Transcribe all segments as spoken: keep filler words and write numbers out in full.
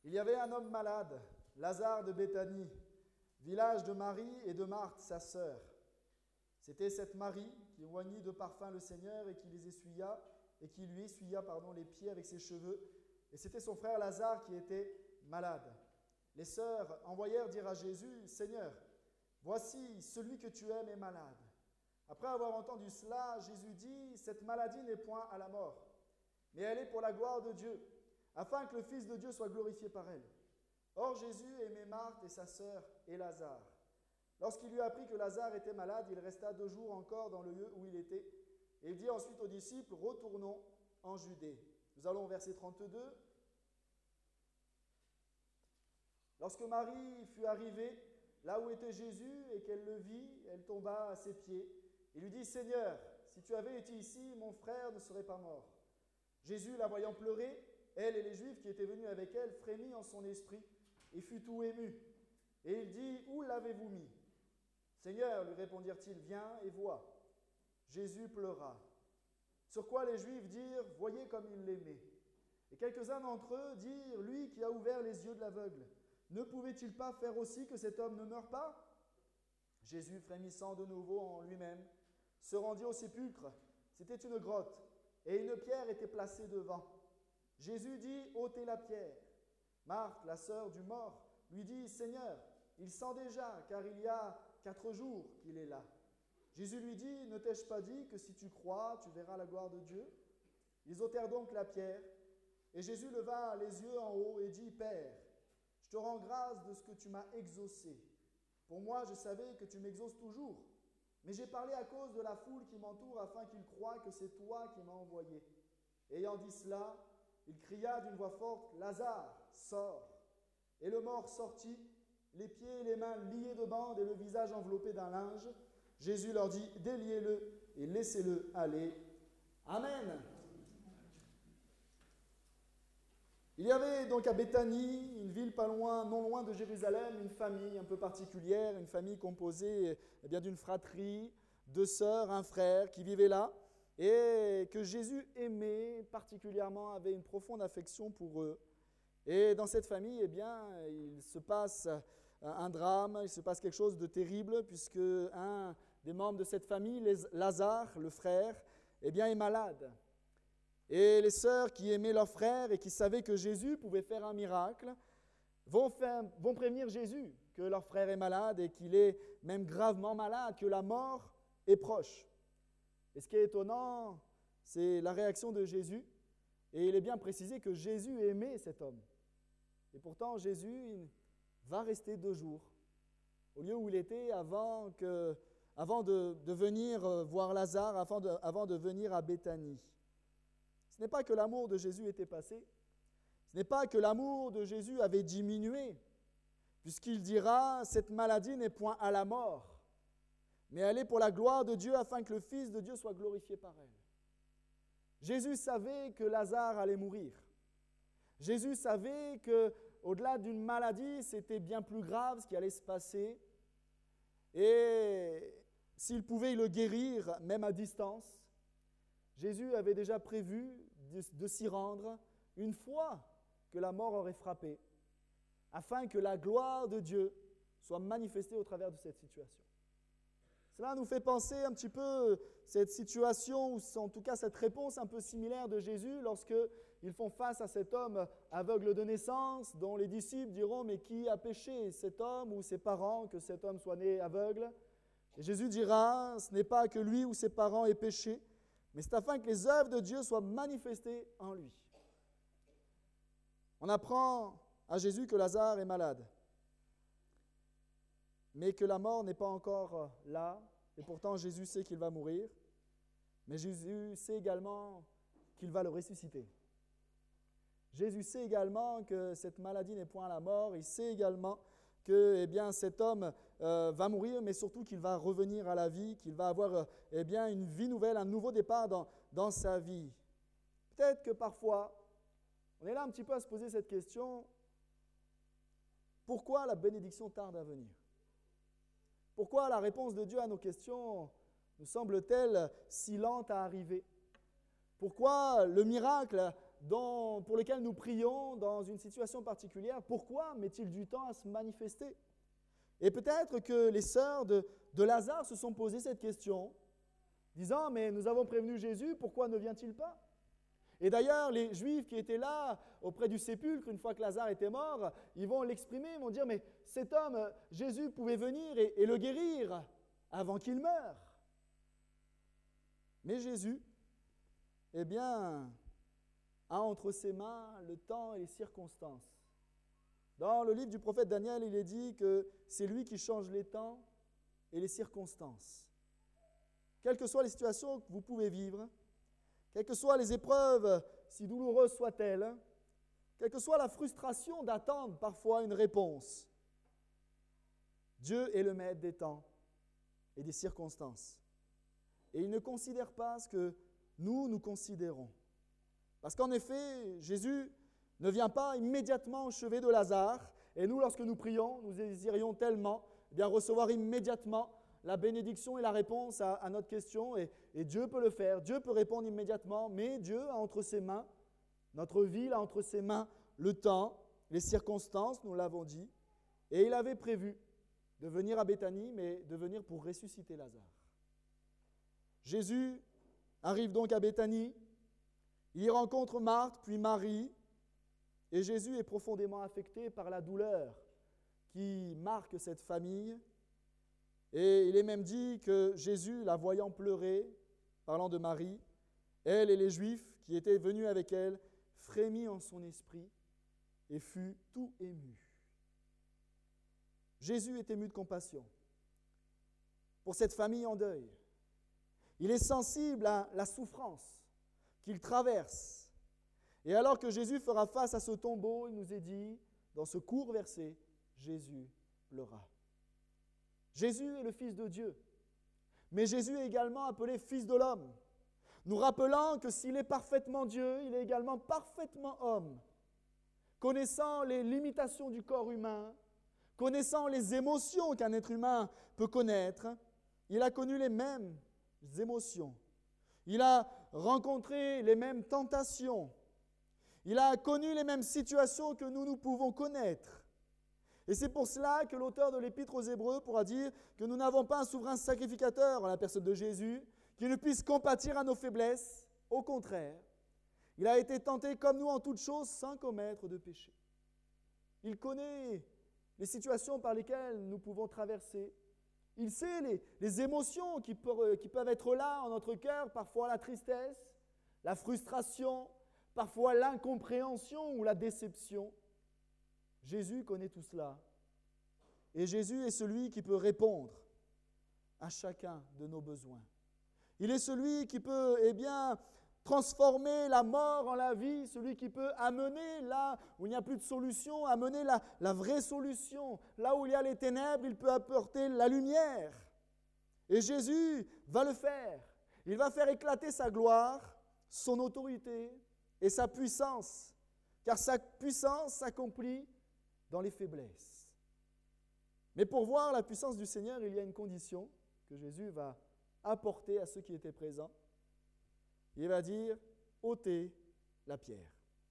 Il y avait un homme malade, Lazare de Béthanie, village de Marie et de Marthe, sa sœur. C'était cette Marie qui oignit de parfum le Seigneur et qui les essuya, et qui lui essuya pardon, les pieds avec ses cheveux. Et c'était son frère Lazare qui était malade. Les sœurs envoyèrent dire à Jésus, « Seigneur, voici celui que tu aimes est malade. » Après avoir entendu cela, Jésus dit, « Cette maladie n'est point à la mort, mais elle est pour la gloire de Dieu, afin que le Fils de Dieu soit glorifié par elle. » Or Jésus aimait Marthe et sa sœur et Lazare. Lorsqu'il lui apprit que Lazare était malade, il resta deux jours encore dans le lieu où il était. Et il dit ensuite aux disciples, « Retournons en Judée. » Nous allons au verset trente-deux. Lorsque Marie fut arrivée là où était Jésus et qu'elle le vit, elle tomba à ses pieds et lui dit, « Seigneur, si tu avais été ici, mon frère ne serait pas mort. » Jésus, la voyant pleurer, elle et les Juifs qui étaient venus avec elle, frémit en son esprit et fut tout ému. Et il dit, « Où l'avez-vous mis ?» « Seigneur, lui répondirent-ils, viens et vois. » Jésus pleura. Sur quoi les Juifs dirent, « Voyez comme il l'aimait. » Et quelques-uns d'entre eux dirent, « Lui qui a ouvert les yeux de l'aveugle, ne pouvait-il pas faire aussi que cet homme ne meure pas ?» Jésus, frémissant de nouveau en lui-même, se rendit au sépulcre. C'était une grotte, et une pierre était placée devant. Jésus dit, « Ôtez la pierre. » Marthe, la sœur du mort, lui dit, « Seigneur, il sent déjà, car il y a quatre jours qu'il est là. » Jésus lui dit, « Ne t'ai-je pas dit que si tu crois, tu verras la gloire de Dieu ?» Ils ôtèrent donc la pierre, et Jésus leva les yeux en haut et dit, « Père, je te rends grâce de ce que tu m'as exaucé. Pour moi, je savais que tu m'exauces toujours, mais j'ai parlé à cause de la foule qui m'entoure afin qu'ils croient que c'est toi qui m'as envoyé. » Ayant dit cela, il cria d'une voix forte, « Lazare, sors !» Et le mort sortit, les pieds et les mains liés de bandes et le visage enveloppé d'un linge. Jésus leur dit, « Déliez-le et laissez-le aller. » Amen. Il y avait donc à Béthanie, une ville pas loin, non loin de Jérusalem, une famille un peu particulière, une famille composée eh bien, d'une fratrie, deux sœurs, un frère qui vivaient là et que Jésus aimait particulièrement, avait une profonde affection pour eux. Et dans cette famille, eh bien, il se passe un drame, il se passe quelque chose de terrible puisque un des membres de cette famille, Lazare, le frère, eh bien, est malade. Et les sœurs qui aimaient leur frère et qui savaient que Jésus pouvait faire un miracle vont, faire, vont prévenir Jésus que leur frère est malade et qu'il est même gravement malade, que la mort est proche. Et ce qui est étonnant, c'est la réaction de Jésus. Et il est bien précisé que Jésus aimait cet homme. Et pourtant, Jésus il va rester deux jours au lieu où il était avant, que, avant de, de venir voir Lazare, avant de, avant de venir à Béthanie. Ce n'est pas que l'amour de Jésus était passé, ce n'est pas que l'amour de Jésus avait diminué, puisqu'il dira « Cette maladie n'est point à la mort, mais elle est pour la gloire de Dieu afin que le Fils de Dieu soit glorifié par elle. » Jésus savait que Lazare allait mourir. Jésus savait qu'au-delà d'une maladie, c'était bien plus grave ce qui allait se passer. Et s'il pouvait le guérir, même à distance, Jésus avait déjà prévu de, de s'y rendre une fois que la mort aurait frappé, afin que la gloire de Dieu soit manifestée au travers de cette situation. Cela nous fait penser un petit peu cette situation, ou en tout cas cette réponse un peu similaire de Jésus lorsqu'ils font face à cet homme aveugle de naissance, dont les disciples diront « Mais qui a péché, cet homme ou ses parents, que cet homme soit né aveugle ?» Et Jésus dira « Ce n'est pas que lui ou ses parents aient péché, mais c'est afin que les œuvres de Dieu soient manifestées en lui. » On apprend à Jésus que Lazare est malade, mais que la mort n'est pas encore là, et pourtant Jésus sait qu'il va mourir, mais Jésus sait également qu'il va le ressusciter. Jésus sait également que cette maladie n'est point à la mort, il sait également que eh bien, cet homme euh, va mourir, mais surtout qu'il va revenir à la vie, qu'il va avoir euh, eh bien, une vie nouvelle, un nouveau départ dans, dans sa vie. Peut-être que parfois, on est là un petit peu à se poser cette question, pourquoi la bénédiction tarde à venir ? Pourquoi la réponse de Dieu à nos questions nous semble-t-elle si lente à arriver ? Pourquoi le miracle dont, pour lesquels nous prions dans une situation particulière, pourquoi met-il du temps à se manifester? Et peut-être que les sœurs de, de Lazare se sont posées cette question, disant, mais nous avons prévenu Jésus, pourquoi ne vient-il pas? Et d'ailleurs, les Juifs qui étaient là, auprès du sépulcre, une fois que Lazare était mort, ils vont l'exprimer, ils vont dire, mais cet homme, Jésus, pouvait venir et, et le guérir avant qu'il meure. Mais Jésus, eh bien, a entre ses mains le temps et les circonstances. Dans le livre du prophète Daniel, il est dit que c'est lui qui change les temps et les circonstances. Quelles que soient les situations que vous pouvez vivre, quelles que soient les épreuves, si douloureuses soient-elles, quelle que soit la frustration d'attendre parfois une réponse, Dieu est le maître des temps et des circonstances. Et il ne considère pas ce que nous, nous considérons. Parce qu'en effet, Jésus ne vient pas immédiatement au chevet de Lazare, et nous, lorsque nous prions, nous désirions tellement eh bien, recevoir immédiatement la bénédiction et la réponse à, à notre question, et, et Dieu peut le faire, Dieu peut répondre immédiatement, mais Dieu a entre ses mains, notre vie a entre ses mains le temps, les circonstances, nous l'avons dit, et il avait prévu de venir à Béthanie, mais de venir pour ressusciter Lazare. Jésus arrive donc à Béthanie, il y rencontre Marthe, puis Marie, et Jésus est profondément affecté par la douleur qui marque cette famille. Et il est même dit que Jésus, la voyant pleurer, parlant de Marie, elle et les Juifs qui étaient venus avec elle, frémit en son esprit et fut tout ému. Jésus est ému de compassion pour cette famille en deuil. Il est sensible à la souffrance qu'il traverse. Et alors que Jésus fera face à ce tombeau, il nous est dit, dans ce court verset, Jésus pleura. Jésus est le Fils de Dieu, mais Jésus est également appelé Fils de l'homme, nous rappelant que s'il est parfaitement Dieu, il est également parfaitement homme, connaissant les limitations du corps humain, connaissant les émotions qu'un être humain peut connaître, il a connu les mêmes émotions, il a rencontré les mêmes tentations, il a connu les mêmes situations que nous, nous pouvons connaître. Et c'est pour cela que l'auteur de l'Épître aux Hébreux pourra dire que nous n'avons pas un souverain sacrificateur en la personne de Jésus qui ne puisse compatir à nos faiblesses. Au contraire, il a été tenté comme nous en toutes choses sans commettre de péché. Il connaît les situations par lesquelles nous pouvons traverser. Il sait les, les émotions qui peuvent, qui peuvent être là en notre cœur, parfois la tristesse, la frustration, parfois l'incompréhension ou la déception. Jésus connaît tout cela. Et Jésus est celui qui peut répondre à chacun de nos besoins. Il est celui qui peut, eh bien, transformer la mort en la vie, celui qui peut amener là où il n'y a plus de solution, amener la, la vraie solution. Là où il y a les ténèbres, il peut apporter la lumière. Et Jésus va le faire. Il va faire éclater sa gloire, son autorité et sa puissance. Car sa puissance s'accomplit dans les faiblesses. Mais pour voir la puissance du Seigneur, il y a une condition que Jésus va apporter à ceux qui étaient présents. Il va dire, ôtez la pierre.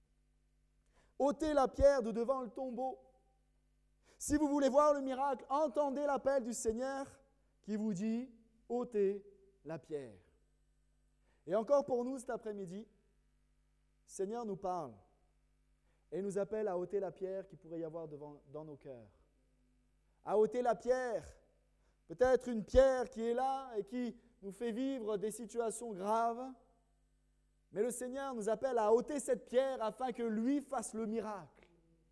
Ôtez la pierre de devant le tombeau. Si vous voulez voir le miracle, entendez l'appel du Seigneur qui vous dit, ôtez la pierre. Et encore pour nous cet après-midi, le Seigneur nous parle et nous appelle à ôter la pierre qu'il pourrait y avoir devant, dans nos cœurs. À ôter la pierre, peut-être une pierre qui est là et qui nous fait vivre des situations graves, mais le Seigneur nous appelle à ôter cette pierre afin que lui fasse le miracle.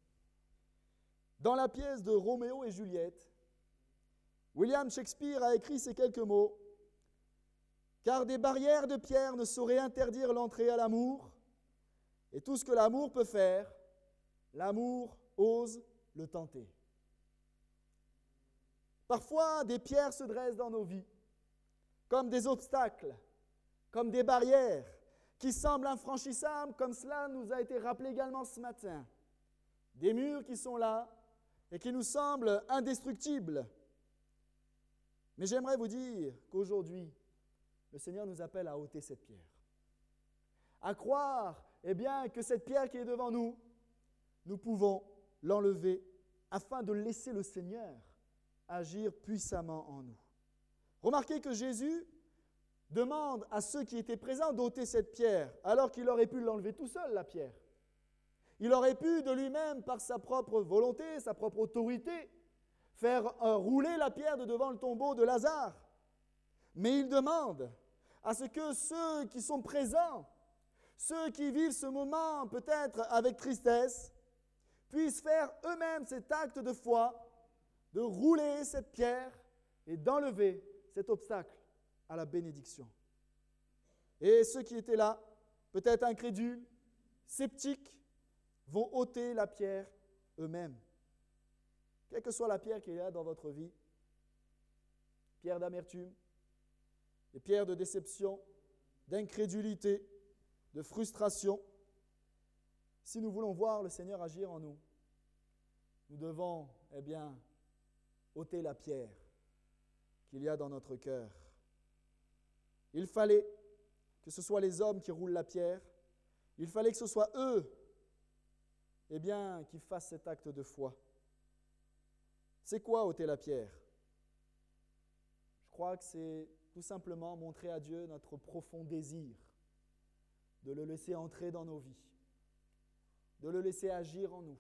Dans la pièce de Roméo et Juliette, William Shakespeare a écrit ces quelques mots, « Car des barrières de pierre ne sauraient interdire l'entrée à l'amour, et tout ce que l'amour peut faire, l'amour ose le tenter. » Parfois, des pierres se dressent dans nos vies, comme des obstacles, comme des barrières, qui semblent infranchissables, comme cela nous a été rappelé également ce matin. Des murs qui sont là et qui nous semblent indestructibles. Mais j'aimerais vous dire qu'aujourd'hui, le Seigneur nous appelle à ôter cette pierre, à croire eh bien, que cette pierre qui est devant nous, nous pouvons l'enlever afin de laisser le Seigneur agir puissamment en nous. Remarquez que Jésus demande à ceux qui étaient présents d'ôter cette pierre, alors qu'il aurait pu l'enlever tout seul, la pierre. Il aurait pu de lui-même, par sa propre volonté, sa propre autorité, faire euh, rouler la pierre de devant le tombeau de Lazare. Mais il demande à ce que ceux qui sont présents, ceux qui vivent ce moment peut-être avec tristesse, puissent faire eux-mêmes cet acte de foi, de rouler cette pierre et d'enlever cet obstacle à la bénédiction. Et ceux qui étaient là, peut-être incrédules, sceptiques, vont ôter la pierre eux-mêmes. Quelle que soit la pierre qu'il y a dans votre vie, pierre d'amertume, des pierres de déception, d'incrédulité, de frustration, si nous voulons voir le Seigneur agir en nous, nous devons, eh bien, ôter la pierre qu'il y a dans notre cœur. Il fallait que ce soit les hommes qui roulent la pierre, il fallait que ce soit eux, eh bien, qui fassent cet acte de foi. C'est quoi ôter la pierre? Je crois que c'est tout simplement montrer à Dieu notre profond désir de le laisser entrer dans nos vies, de le laisser agir en nous,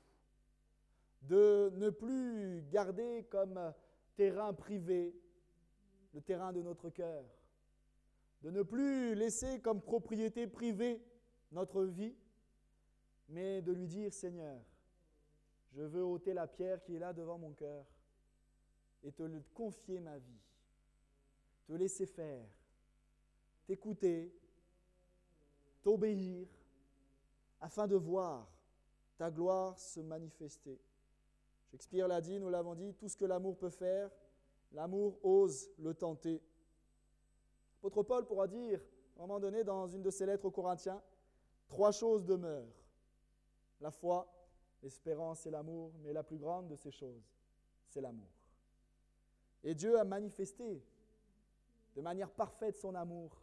de ne plus garder comme terrain privé le terrain de notre cœur, de ne plus laisser comme propriété privée notre vie, mais de lui dire, Seigneur, je veux ôter la pierre qui est là devant mon cœur et te confier ma vie, te laisser faire, t'écouter, t'obéir, afin de voir ta gloire se manifester. Shakespeare l'a dit, nous l'avons dit, tout ce que l'amour peut faire, l'amour ose le tenter. L'apôtre Paul pourra dire, à un moment donné, dans une de ses lettres aux Corinthiens, trois choses demeurent. La foi, l'espérance et l'amour, mais la plus grande de ces choses, c'est l'amour. Et Dieu a manifesté de manière parfaite son amour.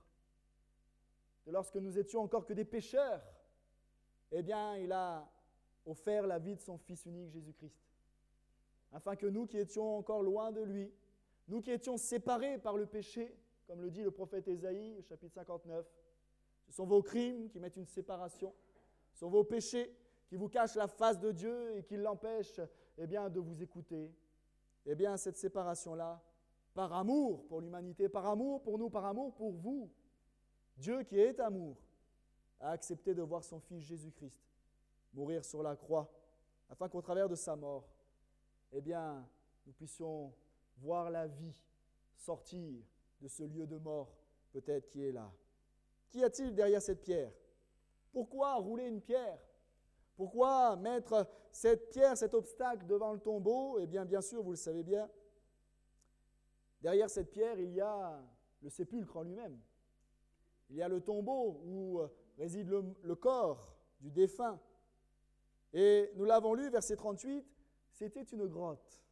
Et lorsque nous étions encore que des pécheurs, eh bien, il a offert la vie de son Fils unique, Jésus-Christ, afin que nous qui étions encore loin de lui, nous qui étions séparés par le péché, comme le dit le prophète Ésaïe, au chapitre cinquante-neuf, ce sont vos crimes qui mettent une séparation, ce sont vos péchés qui vous cachent la face de Dieu et qui l'empêchent eh bien, de vous écouter. Eh bien, cette séparation-là, par amour pour l'humanité, par amour pour nous, par amour pour vous, Dieu qui est amour, a accepté de voir son Fils Jésus-Christ mourir sur la croix, afin qu'au travers de sa mort, eh bien, nous puissions voir la vie sortir de ce lieu de mort, peut-être qui est là. Qu'y a-t-il derrière cette pierre? Pourquoi rouler une pierre? Pourquoi mettre cette pierre, cet obstacle devant le tombeau? Eh bien, bien sûr, vous le savez bien, derrière cette pierre, il y a le sépulcre en lui-même. Il y a le tombeau où réside le, le corps du défunt. Et nous l'avons lu, verset trente-huit, c'était une grotte.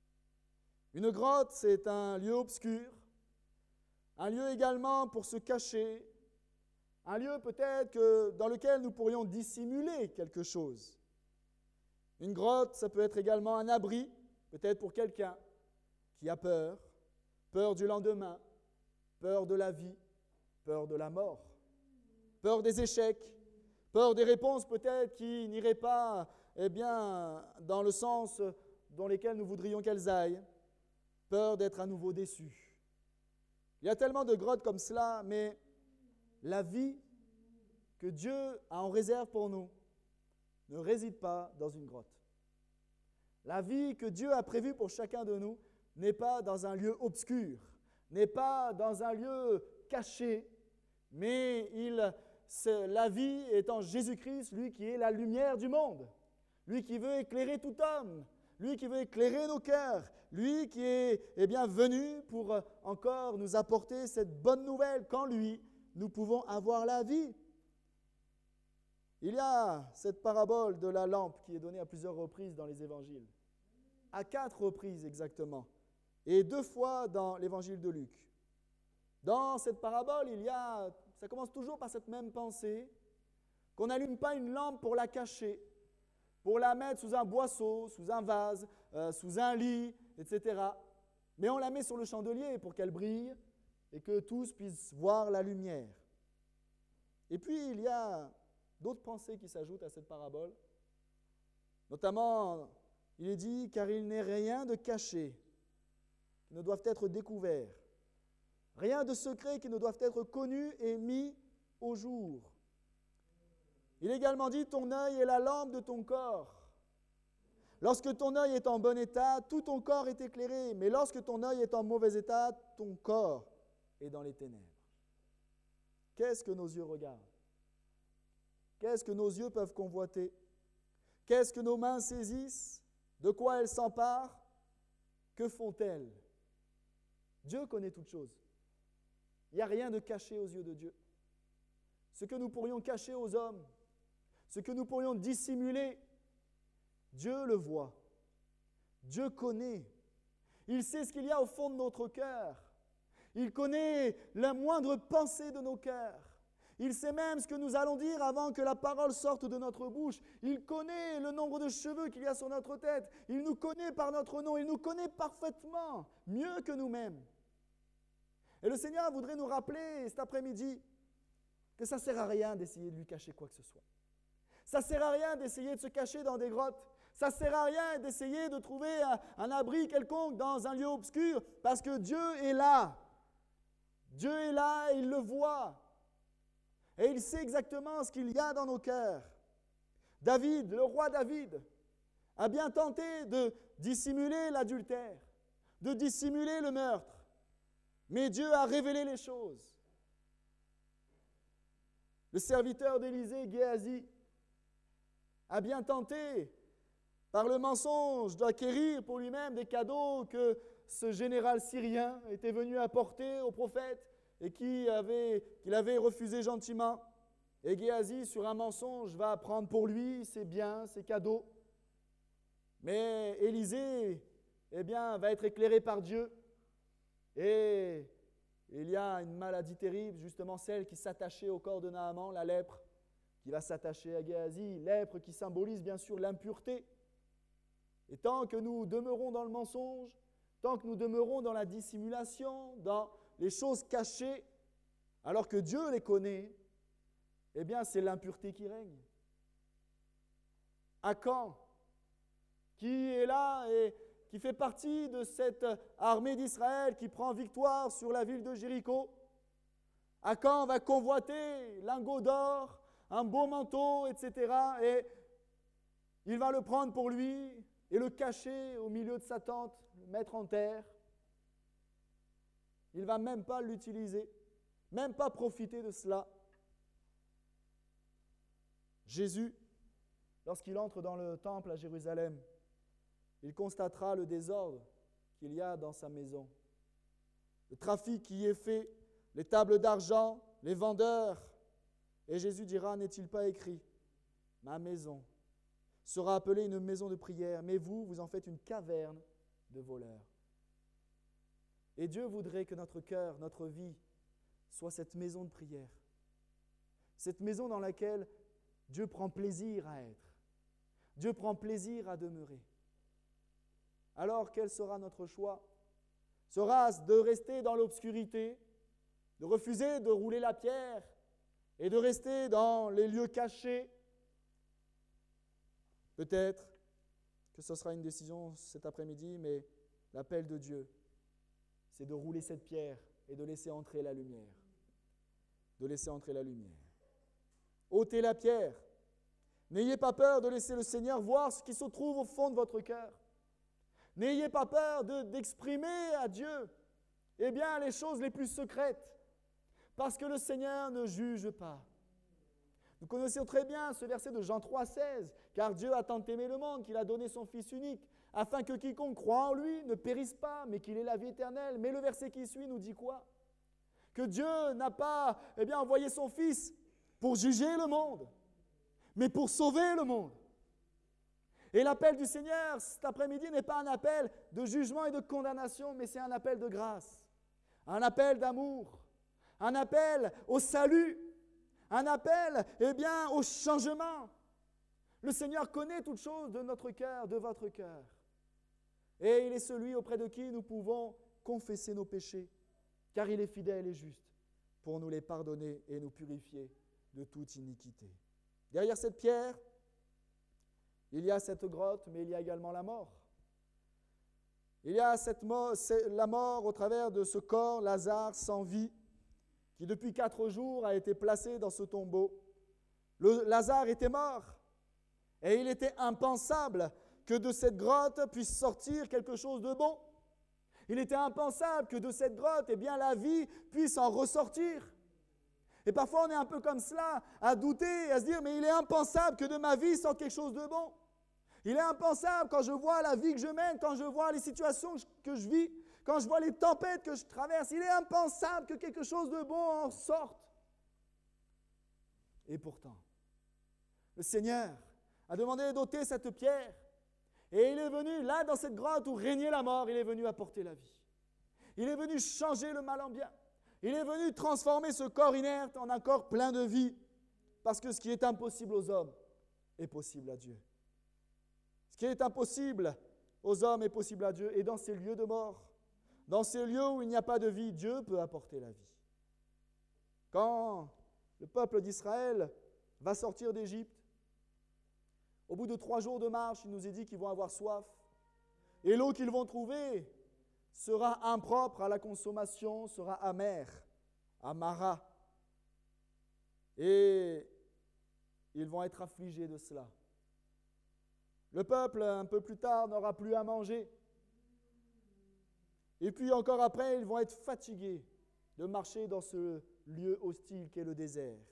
Une grotte, c'est un lieu obscur, un lieu également pour se cacher, un lieu peut-être que, dans lequel nous pourrions dissimuler quelque chose. Une grotte, ça peut être également un abri, peut-être pour quelqu'un qui a peur, peur du lendemain, peur de la vie, peur de la mort, peur des échecs, peur des réponses peut-être qui n'iraient pas eh bien, dans le sens dans lequel nous voudrions qu'elles aillent, peur d'être à nouveau déçus. Il y a tellement de grottes comme cela, mais la vie que Dieu a en réserve pour nous ne réside pas dans une grotte. La vie que Dieu a prévue pour chacun de nous n'est pas dans un lieu obscur, n'est pas dans un lieu caché, mais il, la vie est en Jésus-Christ, lui qui est la lumière du monde, lui qui veut éclairer tout homme, lui qui veut éclairer nos cœurs, lui qui est eh bien, venu pour encore nous apporter cette bonne nouvelle qu'en lui, nous pouvons avoir la vie. Il y a cette parabole de la lampe qui est donnée à plusieurs reprises dans les évangiles, à quatre reprises exactement, et deux fois dans l'évangile de Luc. Dans cette parabole, il y a, ça commence toujours par cette même pensée qu'on n'allume pas une lampe pour la cacher, pour la mettre sous un boisseau, sous un vase, euh, sous un lit, et cetera. Mais on la met sur le chandelier pour qu'elle brille et que tous puissent voir la lumière. Et puis, il y a d'autres pensées qui s'ajoutent à cette parabole. Notamment, il est dit « car il n'est rien de caché qui ne doivent être découverts, rien de secret qui ne doivent être connus et mis au jour. » Il est également dit « ton œil est la lampe de ton corps. » Lorsque ton œil est en bon état, tout ton corps est éclairé, mais lorsque ton œil est en mauvais état, ton corps est dans les ténèbres. Qu'est-ce que nos yeux regardent? Qu'est-ce que nos yeux peuvent convoiter? Qu'est-ce que nos mains saisissent? De quoi elles s'emparent? Que font-elles? Dieu connaît toutes choses. Il n'y a rien de caché aux yeux de Dieu. Ce que nous pourrions cacher aux hommes, ce que nous pourrions dissimuler, Dieu le voit. Dieu connaît. Il sait ce qu'il y a au fond de notre cœur. Il connaît la moindre pensée de nos cœurs. Il sait même ce que nous allons dire avant que la parole sorte de notre bouche. Il connaît le nombre de cheveux qu'il y a sur notre tête. Il nous connaît par notre nom. Il nous connaît parfaitement, mieux que nous-mêmes. Et le Seigneur voudrait nous rappeler cet après-midi que ça ne sert à rien d'essayer de lui cacher quoi que ce soit. Ça ne sert à rien d'essayer de se cacher dans des grottes. Ça ne sert à rien d'essayer de trouver un, un abri quelconque dans un lieu obscur parce que Dieu est là. Dieu est là et il le voit. Et il sait exactement ce qu'il y a dans nos cœurs. David, le roi David, a bien tenté de dissimuler l'adultère, de dissimuler le meurtre. Mais Dieu a révélé les choses. Le serviteur d'Élisée, Géasi, a bien tenté, par le mensonge, d'acquérir pour lui-même des cadeaux que ce général syrien était venu apporter au prophète et qui avait, qu'il avait refusé gentiment. Et Géasi, sur un mensonge, va prendre pour lui ses biens, ses cadeaux. Mais Élisée, eh bien, va être éclairé par Dieu. Et il y a une maladie terrible, justement celle qui s'attachait au corps de Naaman, la lèpre, qui va s'attacher à Géasi, lèpre qui symbolise bien sûr l'impureté. Et tant que nous demeurons dans le mensonge, tant que nous demeurons dans la dissimulation, dans les choses cachées, alors que Dieu les connaît, eh bien c'est l'impureté qui règne. Akan, qui est là et qui fait partie de cette armée d'Israël qui prend victoire sur la ville de Jéricho, Akan va convoiter lingots d'or, un beau manteau, et cetera. Et il va le prendre pour lui et le cacher au milieu de sa tente, le mettre en terre. Il ne va même pas l'utiliser, même pas profiter de cela. Jésus, lorsqu'il entre dans le temple à Jérusalem, il constatera le désordre qu'il y a dans sa maison. Le trafic qui y est fait, les tables d'argent, les vendeurs. Et Jésus dira, n'est-il pas écrit, ma maison sera appelée une maison de prière, mais vous, vous en faites une caverne de voleurs. Et Dieu voudrait que notre cœur, notre vie, soit cette maison de prière. Cette maison dans laquelle Dieu prend plaisir à être. Dieu prend plaisir à demeurer. Alors, quel sera notre choix? Sera-ce de rester dans l'obscurité, de refuser de rouler la pierre et de rester dans les lieux cachés? Peut-être que ce sera une décision cet après-midi, mais l'appel de Dieu, c'est de rouler cette pierre et de laisser entrer la lumière. De laisser entrer la lumière. Ôtez la pierre. N'ayez pas peur de laisser le Seigneur voir ce qui se trouve au fond de votre cœur. N'ayez pas peur de, d'exprimer à Dieu eh bien, les choses les plus secrètes, parce que le Seigneur ne juge pas. Nous connaissons très bien ce verset de Jean trois, seize, « Car Dieu a tant aimé le monde qu'il a donné son Fils unique, afin que quiconque croit en lui ne périsse pas, mais qu'il ait la vie éternelle. » Mais le verset qui suit nous dit quoi? Que Dieu n'a pas eh bien, envoyé son Fils pour juger le monde, mais pour sauver le monde. Et l'appel du Seigneur cet après-midi n'est pas un appel de jugement et de condamnation, mais c'est un appel de grâce, un appel d'amour, un appel au salut, un appel, eh bien, au changement. Le Seigneur connaît toutes choses de notre cœur, de votre cœur. Et il est celui auprès de qui nous pouvons confesser nos péchés, car il est fidèle et juste pour nous les pardonner et nous purifier de toute iniquité. Derrière cette pierre, il y a cette grotte, mais il y a également la mort. Il y a cette mort, la mort au travers de ce corps, Lazare, sans vie, qui depuis quatre jours a été placé dans ce tombeau. Le, Lazare était mort, et il était impensable que de cette grotte puisse sortir quelque chose de bon. Il était impensable que de cette grotte, eh bien, la vie puisse en ressortir. Et parfois, on est un peu comme cela, à douter, à se dire, mais il est impensable que de ma vie sorte quelque chose de bon. Il est impensable quand je vois la vie que je mène, quand je vois les situations que je vis, quand je vois les tempêtes que je traverse, il est impensable que quelque chose de bon en sorte. Et pourtant, le Seigneur a demandé d'ôter cette pierre, et il est venu, là, dans cette grotte où régnait la mort, il est venu apporter la vie. Il est venu changer le mal en bien. Il est venu transformer ce corps inerte en un corps plein de vie, parce que ce qui est impossible aux hommes est possible à Dieu. Ce qui est impossible aux hommes est possible à Dieu. Et dans ces lieux de mort, dans ces lieux où il n'y a pas de vie, Dieu peut apporter la vie. Quand le peuple d'Israël va sortir d'Égypte, au bout de trois jours de marche, il nous est dit qu'ils vont avoir soif. Et l'eau qu'ils vont trouver sera impropre à la consommation, sera amère, amara. Et ils vont être affligés de cela. Le peuple, un peu plus tard, n'aura plus à manger. Et puis encore après, ils vont être fatigués de marcher dans ce lieu hostile qu'est le désert.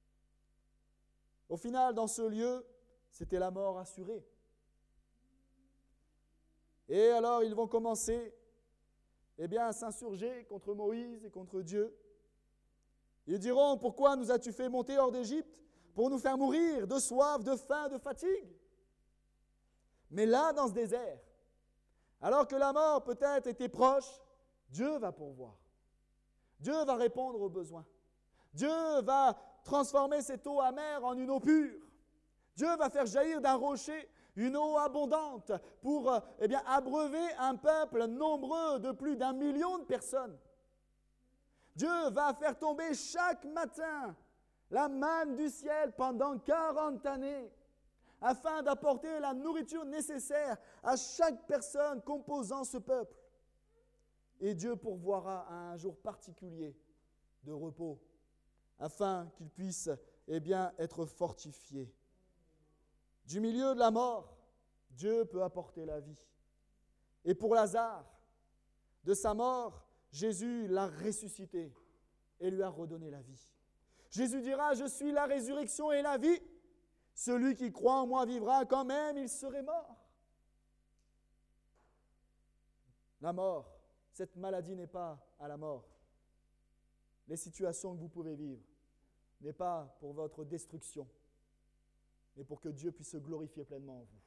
Au final, dans ce lieu, c'était la mort assurée. Et alors, ils vont commencer eh bien, à s'insurger contre Moïse et contre Dieu. Ils diront, pourquoi nous as-tu fait monter hors d'Égypte pour nous faire mourir de soif, de faim, de fatigue? Mais là, dans ce désert, alors que la mort peut-être était proche, Dieu va pourvoir. Dieu va répondre aux besoins. Dieu va transformer cette eau amère en une eau pure. Dieu va faire jaillir d'un rocher une eau abondante pour eh bien, abreuver un peuple nombreux de plus d'un million de personnes. Dieu va faire tomber chaque matin la manne du ciel pendant quarante années afin d'apporter la nourriture nécessaire à chaque personne composant ce peuple. Et Dieu pourvoira à un jour particulier de repos afin qu'il puisse eh bien, être fortifié. Du milieu de la mort, Dieu peut apporter la vie. Et pour Lazare, de sa mort, Jésus l'a ressuscité et lui a redonné la vie. Jésus dira, je suis la résurrection et la vie. Celui qui croit en moi vivra quand même, il serait mort. La mort, cette maladie n'est pas à la mort. Les situations que vous pouvez vivre n'est pas pour votre destruction, mais pour que Dieu puisse se glorifier pleinement en vous.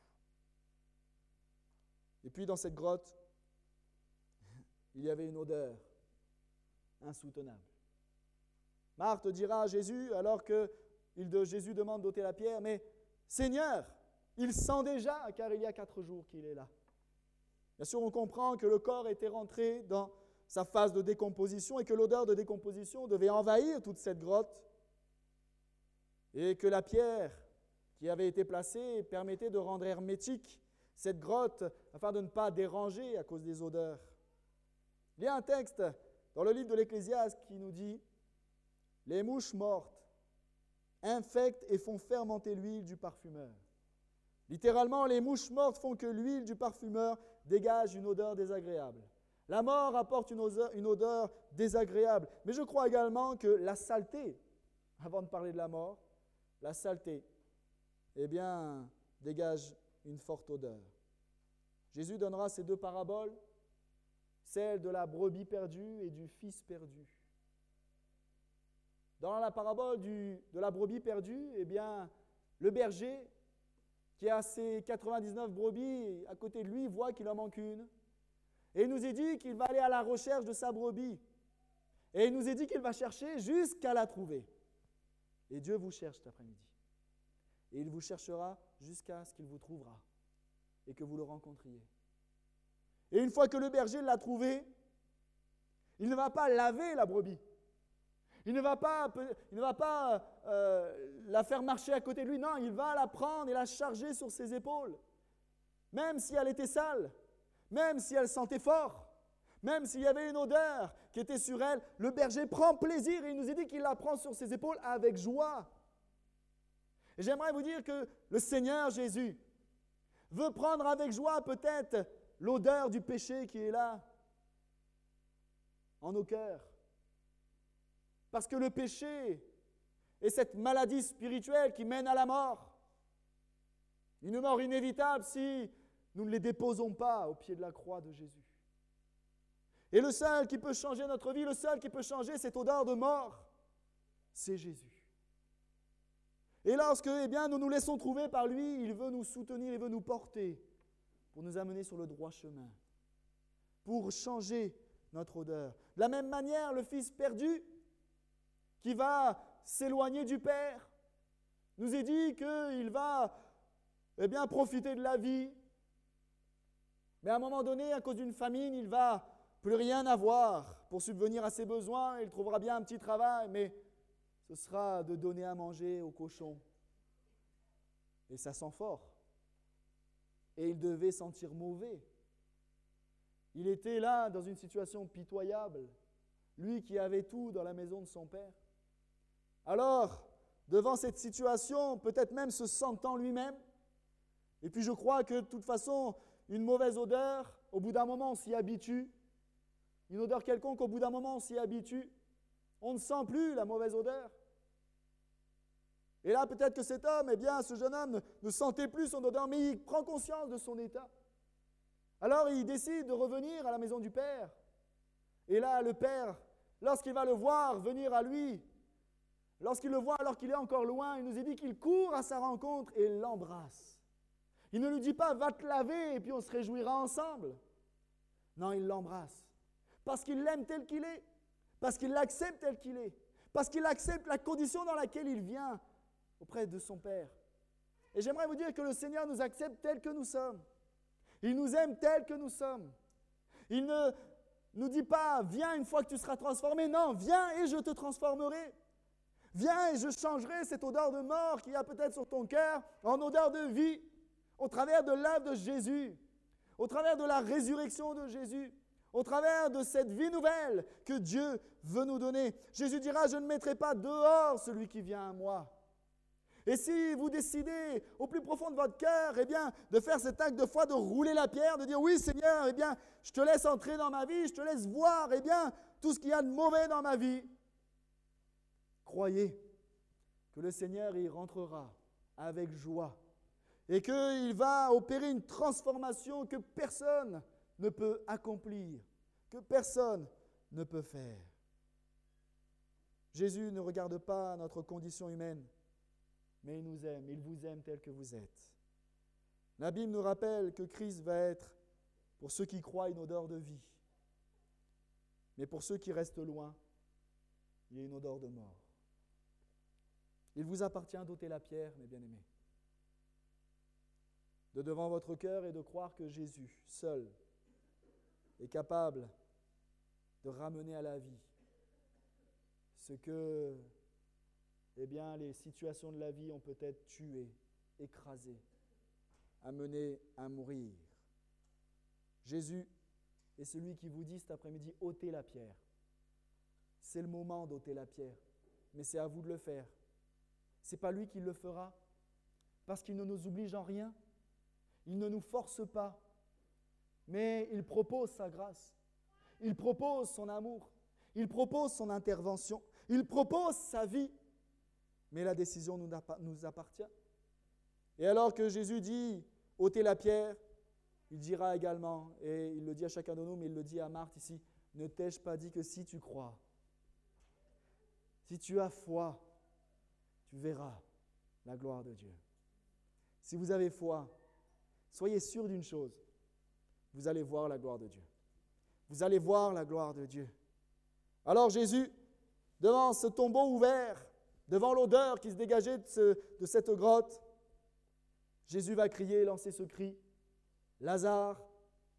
Et puis dans cette grotte, il y avait une odeur insoutenable. Marthe dira à Jésus, alors que Jésus demande d'ôter la pierre, mais Seigneur, il sent déjà, car il y a quatre jours qu'il est là. Bien sûr, on comprend que le corps était rentré dans sa phase de décomposition et que l'odeur de décomposition devait envahir toute cette grotte et que la pierre qui avait été placée permettait de rendre hermétique cette grotte afin de ne pas déranger à cause des odeurs. Il y a un texte dans le livre de l'Ecclésiaste qui nous dit « Les mouches mortes infectent et font fermenter l'huile du parfumeur. » Littéralement, les mouches mortes font que l'huile du parfumeur dégage une odeur désagréable. La mort apporte une odeur, une odeur désagréable. Mais je crois également que la saleté, avant de parler de la mort, la saleté, eh bien, dégage une forte odeur. Jésus donnera ces deux paraboles, celle de la brebis perdue et du fils perdu. Dans la parabole du, de la brebis perdue, eh bien, le berger qui a ses quatre-vingt-dix-neuf brebis à côté de lui voit qu'il en manque une. Et il nous est dit qu'il va aller à la recherche de sa brebis. Et il nous est dit qu'il va chercher jusqu'à la trouver. Et Dieu vous cherche cet après-midi. Et il vous cherchera jusqu'à ce qu'il vous trouvera et que vous le rencontriez. Et une fois que le berger l'a trouvé, il ne va pas laver la brebis. Il ne va pas, il ne va pas euh, la faire marcher à côté de lui. Non, il va la prendre et la charger sur ses épaules. Même si elle était sale, même si elle sentait fort, même s'il y avait une odeur qui était sur elle, le berger prend plaisir et il nous est dit qu'il la prend sur ses épaules avec joie. Et j'aimerais vous dire que le Seigneur Jésus veut prendre avec joie peut-être l'odeur du péché qui est là, en nos cœurs. Parce que le péché est cette maladie spirituelle qui mène à la mort. Une mort inévitable si nous ne les déposons pas au pied de la croix de Jésus. Et le seul qui peut changer notre vie, le seul qui peut changer cette odeur de mort, c'est Jésus. Et lorsque eh bien, nous nous laissons trouver par lui, il veut nous soutenir, il veut nous porter pour nous amener sur le droit chemin, pour changer notre odeur. De la même manière, le fils perdu qui va s'éloigner du Père nous est dit qu'il va eh bien, profiter de la vie, mais à un moment donné, à cause d'une famine, il va plus rien avoir pour subvenir à ses besoins. Il trouvera bien un petit travail, mais ce sera de donner à manger aux cochons. Et ça sent fort. Et il devait sentir mauvais. Il était là dans une situation pitoyable, lui qui avait tout dans la maison de son père. Alors, devant cette situation, peut-être même se sentant lui-même, et puis je crois que de toute façon, une mauvaise odeur, au bout d'un moment, on s'y habitue. Une odeur quelconque, au bout d'un moment, on s'y habitue. On ne sent plus la mauvaise odeur. Et là, peut-être que cet homme, eh bien, ce jeune homme ne, ne sentait plus son odeur, mais il prend conscience de son état. Alors, il décide de revenir à la maison du Père. Et là, le Père, lorsqu'il va le voir venir à lui, lorsqu'il le voit alors qu'il est encore loin, il nous est dit qu'il court à sa rencontre et l'embrasse. Il ne lui dit pas « va te laver et puis on se réjouira ensemble ». Non, il l'embrasse. Parce qu'il l'aime tel qu'il est, parce qu'il l'accepte tel qu'il est, parce qu'il accepte la condition dans laquelle il vient auprès de son Père. Et j'aimerais vous dire que le Seigneur nous accepte tel que nous sommes. Il nous aime tel que nous sommes. Il ne nous dit pas « viens une fois que tu seras transformé ». Non, viens et je te transformerai. Viens et je changerai cette odeur de mort qu'il y a peut-être sur ton cœur en odeur de vie, au travers de l'œuvre de Jésus, au travers de la résurrection de Jésus, au travers de cette vie nouvelle que Dieu veut nous donner. Jésus dira « je ne mettrai pas dehors celui qui vient à moi ». Et si vous décidez au plus profond de votre cœur, eh bien, de faire cet acte de foi, de rouler la pierre, de dire « oui Seigneur, eh bien, je te laisse entrer dans ma vie, je te laisse voir eh bien, tout ce qu'il y a de mauvais dans ma vie », croyez que le Seigneur y rentrera avec joie et qu'il va opérer une transformation que personne ne peut accomplir, que personne ne peut faire. Jésus ne regarde pas notre condition humaine, mais il nous aime, il vous aime tel que vous êtes. La Bible nous rappelle que Christ va être, pour ceux qui croient, une odeur de vie. Mais pour ceux qui restent loin, il y a une odeur de mort. Il vous appartient d'ôter la pierre, mes bien-aimés, de devant votre cœur et de croire que Jésus, seul, est capable de ramener à la vie ce que eh bien, les situations de la vie ont peut-être tué, écrasé, amené à mourir. Jésus est celui qui vous dit cet après-midi, ôtez la pierre. C'est le moment d'ôter la pierre, mais c'est à vous de le faire. Ce n'est pas lui qui le fera, parce qu'il ne nous oblige en rien. Il ne nous force pas, mais il propose sa grâce. Il propose son amour. Il propose son intervention. Il propose sa vie. Mais la décision nous appartient. Et alors que Jésus dit « ôtez la pierre », il dira également, et il le dit à chacun de nous, mais il le dit à Marthe ici, « ne t'ai-je pas dit que si tu crois, si tu as foi, tu verras la gloire de Dieu. » Si vous avez foi, soyez sûr d'une chose, vous allez voir la gloire de Dieu. Vous allez voir la gloire de Dieu. Alors Jésus, devant ce tombeau ouvert, devant l'odeur qui se dégageait de, ce, de cette grotte, Jésus va crier, lancer ce cri, « Lazare, sors !»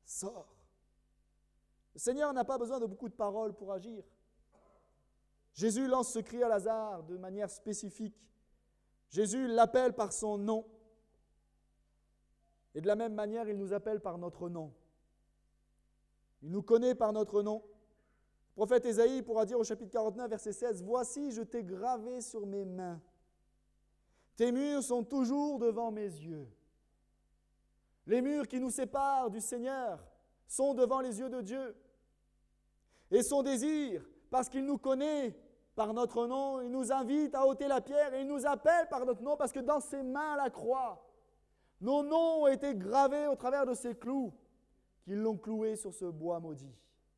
Le Seigneur n'a pas besoin de beaucoup de paroles pour agir. Jésus lance ce cri à Lazare de manière spécifique. Jésus l'appelle par son nom. Et de la même manière, il nous appelle par notre nom. Il nous connaît par notre nom. Le prophète Ésaïe pourra dire au chapitre quarante-neuf, verset seize, « Voici, je t'ai gravé sur mes mains. Tes murs sont toujours devant mes yeux. » Les murs qui nous séparent du Seigneur sont devant les yeux de Dieu. Et son désir, parce qu'il nous connaît par notre nom, il nous invite à ôter la pierre et il nous appelle par notre nom parce que dans ses mains la croix, nos noms ont été gravés au travers de ces clous qui l'ont cloué sur ce bois maudit.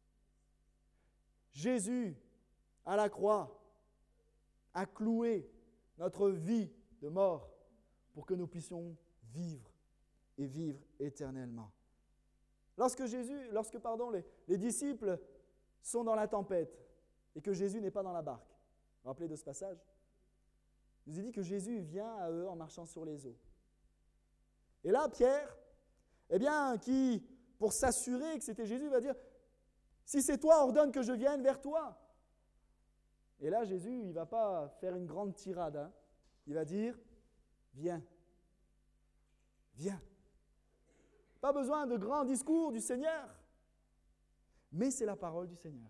Jésus, à la croix, a cloué notre vie de mort pour que nous puissions vivre et vivre éternellement. Lorsque Jésus, lorsque pardon, les, les disciples sont dans la tempête et que Jésus n'est pas dans la barque, vous vous rappelez de ce passage? Il nous est dit que Jésus vient à eux en marchant sur les eaux. Et là, Pierre, eh bien, qui, pour s'assurer que c'était Jésus, va dire, si c'est toi, ordonne que je vienne vers toi. Et là, Jésus, il ne va pas faire une grande tirade. Hein. Il va dire, viens, viens. Pas besoin de grands discours du Seigneur, mais c'est la parole du Seigneur.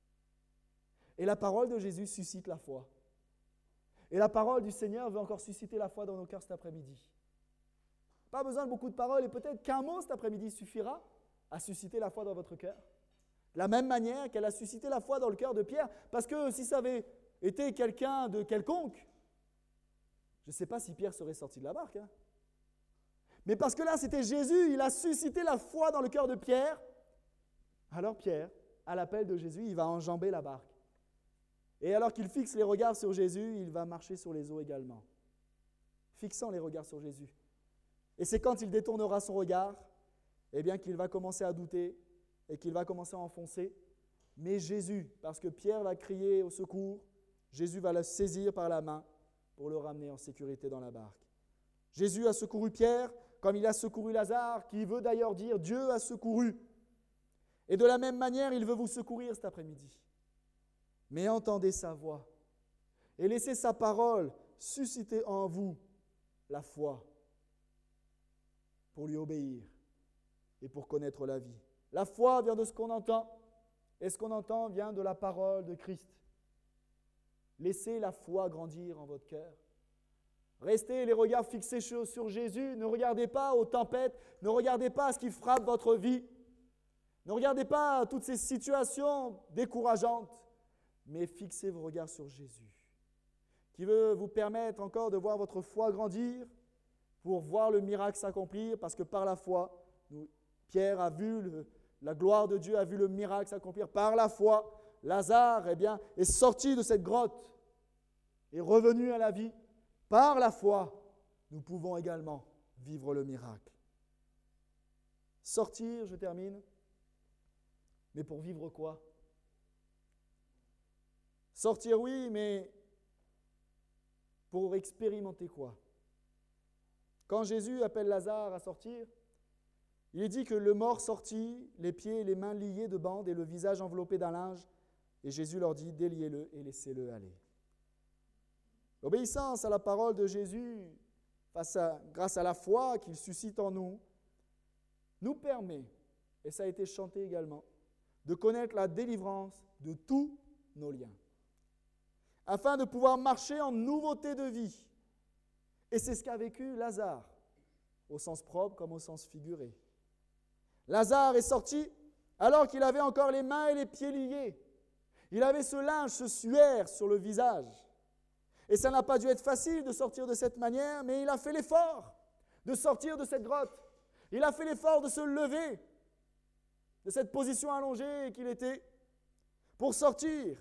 Et la parole de Jésus suscite la foi. Et la parole du Seigneur veut encore susciter la foi dans nos cœurs cet après-midi. Pas besoin de beaucoup de paroles, et peut-être qu'un mot cet après-midi suffira à susciter la foi dans votre cœur. De la même manière qu'elle a suscité la foi dans le cœur de Pierre, parce que si ça avait été quelqu'un de quelconque, je ne sais pas si Pierre serait sorti de la barque. Hein. Mais parce que là, c'était Jésus, il a suscité la foi dans le cœur de Pierre. Alors Pierre, à l'appel de Jésus, il va enjamber la barque. Et alors qu'il fixe les regards sur Jésus, il va marcher sur les eaux également, fixant les regards sur Jésus. Et c'est quand il détournera son regard, eh bien qu'il va commencer à douter et qu'il va commencer à enfoncer. Mais Jésus, parce que Pierre va crier au secours, Jésus va le saisir par la main pour le ramener en sécurité dans la barque. Jésus a secouru Pierre comme il a secouru Lazare, qui veut d'ailleurs dire « Dieu a secouru ». Et de la même manière, il veut vous secourir cet après-midi. Mais entendez sa voix et laissez sa parole susciter en vous la foi pour lui obéir et pour connaître la vie. La foi vient de ce qu'on entend et ce qu'on entend vient de la parole de Christ. Laissez la foi grandir en votre cœur. Restez les regards fixés sur Jésus. Ne regardez pas aux tempêtes, ne regardez pas à ce qui frappe votre vie. Ne regardez pas toutes ces situations décourageantes, mais fixez vos regards sur Jésus, qui veut vous permettre encore de voir votre foi grandir pour voir le miracle s'accomplir, parce que par la foi, nous, Pierre a vu, le, la gloire de Dieu a vu le miracle s'accomplir. Par la foi, Lazare eh bien, est sorti de cette grotte, est revenu à la vie. Par la foi, nous pouvons également vivre le miracle. Sortir, je termine, mais pour vivre quoi? Sortir, oui, mais pour expérimenter quoi? Quand Jésus appelle Lazare à sortir, il est dit que le mort sortit, les pieds et les mains liés de bandes et le visage enveloppé d'un linge, et Jésus leur dit, déliez-le et laissez-le aller. L'obéissance à la parole de Jésus, face à, grâce à la foi qu'il suscite en nous, nous permet, et ça a été chanté également, de connaître la délivrance de tous nos liens, afin de pouvoir marcher en nouveauté de vie. Et c'est ce qu'a vécu Lazare, au sens propre comme au sens figuré. Lazare est sorti alors qu'il avait encore les mains et les pieds liés. Il avait ce linge, ce suaire sur le visage. Et ça n'a pas dû être facile de sortir de cette manière, mais il a fait l'effort de sortir de cette grotte. Il a fait l'effort de se lever de cette position allongée qu'il était pour sortir.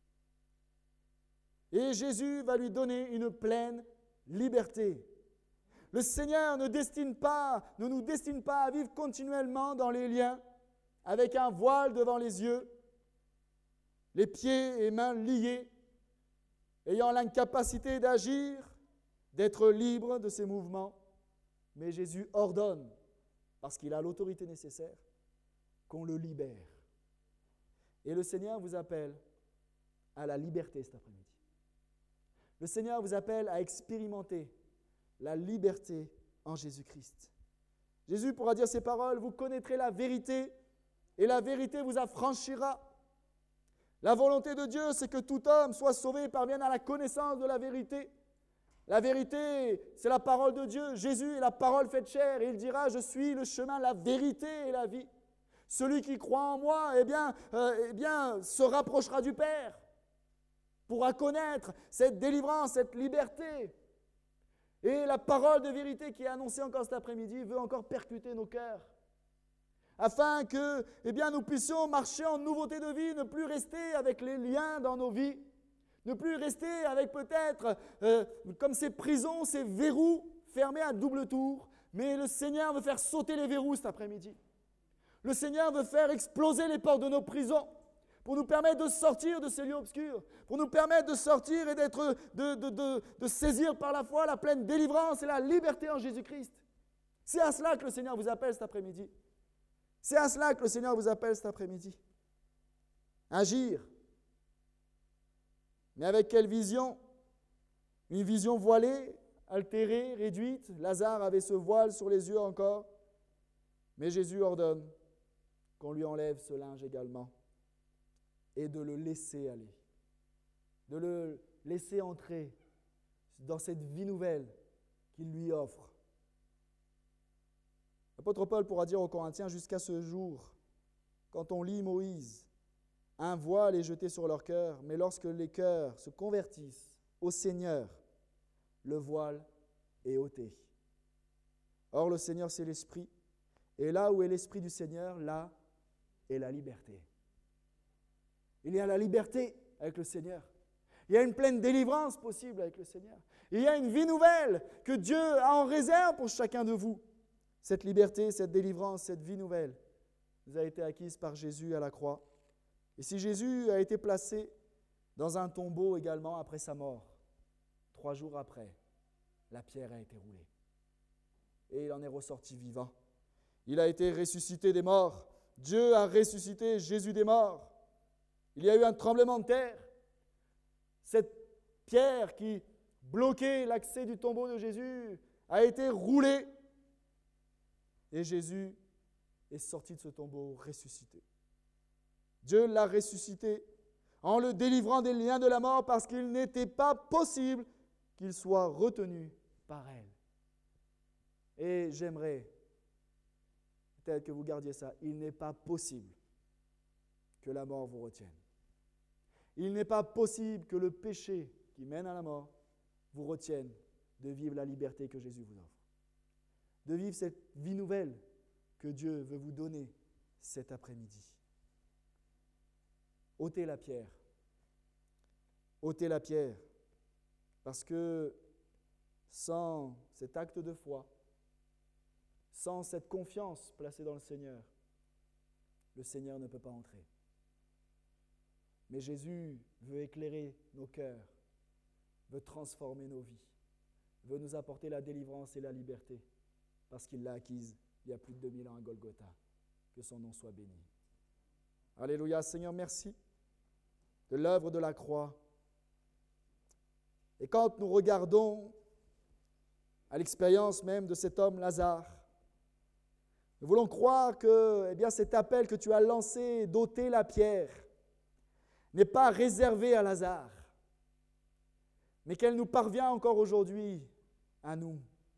Et Jésus va lui donner une pleine liberté. Le Seigneur ne destine pas, ne nous destine pas à vivre continuellement dans les liens, avec un voile devant les yeux, les pieds et mains liés. ayant l'incapacité d'agir, d'être libre de ses mouvements. Mais Jésus ordonne, parce qu'il a l'autorité nécessaire, qu'on le libère. Et le Seigneur vous appelle à la liberté cet après-midi. Le Seigneur vous appelle à expérimenter la liberté en Jésus-Christ. Jésus pourra dire ces paroles, vous connaîtrez la vérité et la vérité vous affranchira. La volonté de Dieu, c'est que tout homme soit sauvé et parvienne à la connaissance de la vérité. La vérité, c'est la parole de Dieu. Jésus est la parole faite chair et il dira, je suis le chemin, la vérité et la vie. Celui qui croit en moi, eh bien, euh, eh bien, se rapprochera du Père, pourra connaître cette délivrance, cette liberté. Et la parole de vérité qui est annoncée encore cet après-midi veut encore percuter nos cœurs, afin que eh bien, nous puissions marcher en nouveauté de vie, ne plus rester avec les liens dans nos vies, ne plus rester avec peut-être euh, comme ces prisons, ces verrous fermés à double tour, mais le Seigneur veut faire sauter les verrous cet après-midi. Le Seigneur veut faire exploser les portes de nos prisons pour nous permettre de sortir de ces lieux obscurs, pour nous permettre de sortir et d'être, de, de, de, de saisir par la foi la pleine délivrance et la liberté en Jésus-Christ. C'est à cela que le Seigneur vous appelle cet après-midi. C'est à cela que le Seigneur vous appelle cet après-midi. Agir. Mais avec quelle vision? Une vision voilée, altérée, réduite. Lazare avait ce voile sur les yeux encore. Mais Jésus ordonne qu'on lui enlève ce linge également et de le laisser aller, de le laisser entrer dans cette vie nouvelle qu'il lui offre. L'apôtre Paul pourra dire aux Corinthiens, jusqu'à ce jour, quand on lit Moïse, un voile est jeté sur leur cœur, mais lorsque les cœurs se convertissent au Seigneur, le voile est ôté. Or, le Seigneur, c'est l'Esprit, et là où est l'Esprit du Seigneur, là est la liberté. Il y a la liberté avec le Seigneur. Il y a une pleine délivrance possible avec le Seigneur. Il y a une vie nouvelle que Dieu a en réserve pour chacun de vous. Cette liberté, cette délivrance, cette vie nouvelle nous a été acquise par Jésus à la croix. Et si Jésus a été placé dans un tombeau également après sa mort, trois jours après, la pierre a été roulée. Et il en est ressorti vivant. Il a été ressuscité des morts. Dieu a ressuscité Jésus des morts. Il y a eu un tremblement de terre. Cette pierre qui bloquait l'accès du tombeau de Jésus a été roulée. Et Jésus est sorti de ce tombeau ressuscité. Dieu l'a ressuscité en le délivrant des liens de la mort parce qu'il n'était pas possible qu'il soit retenu par elle. Et j'aimerais peut-être que vous gardiez ça. Il n'est pas possible que la mort vous retienne. Il n'est pas possible que le péché qui mène à la mort vous retienne de vivre la liberté que Jésus vous offre. De vivre cette vie nouvelle que Dieu veut vous donner cet après-midi. ôtez la pierre. ôtez la pierre. Parce que sans cet acte de foi, sans cette confiance placée dans le Seigneur, le Seigneur ne peut pas entrer. Mais Jésus veut éclairer nos cœurs, veut transformer nos vies, veut nous apporter la délivrance et la liberté, parce qu'il l'a acquise il y a plus de deux mille ans à Golgotha. Que son nom soit béni. Alléluia, Seigneur, merci de l'œuvre de la croix. Et quand nous regardons à l'expérience même de cet homme Lazare, nous voulons croire que eh bien, cet appel que tu as lancé d'ôter la pierre n'est pas réservé à Lazare, mais qu'elle nous parvient encore aujourd'hui à nous.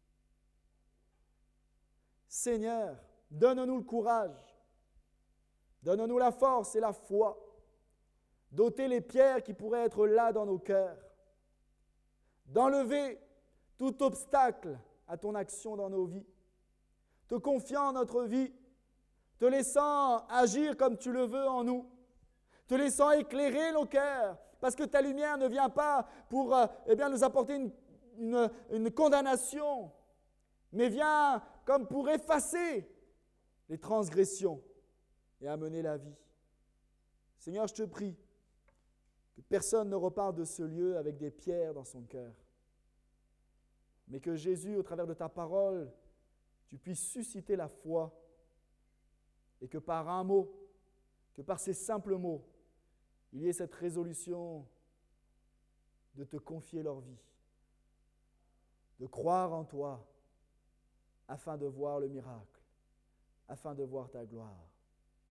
Seigneur, donne-nous le courage, donne-nous la force et la foi d'ôter les pierres qui pourraient être là dans nos cœurs, d'enlever tout obstacle à ton action dans nos vies, te confiant notre vie, te laissant agir comme tu le veux en nous, te laissant éclairer nos cœurs, parce que ta lumière ne vient pas pour euh, eh bien, nous apporter une, une, une condamnation, mais vient comme pour effacer les transgressions et amener la vie. Seigneur, je te prie Que personne ne reparte de ce lieu avec des pierres dans son cœur. Mais que Jésus, au travers de ta parole, tu puisses susciter la foi et que par un mot, que par ces simples mots, il y ait cette résolution de te confier leur vie, de croire en toi afin de voir le miracle, afin de voir ta gloire.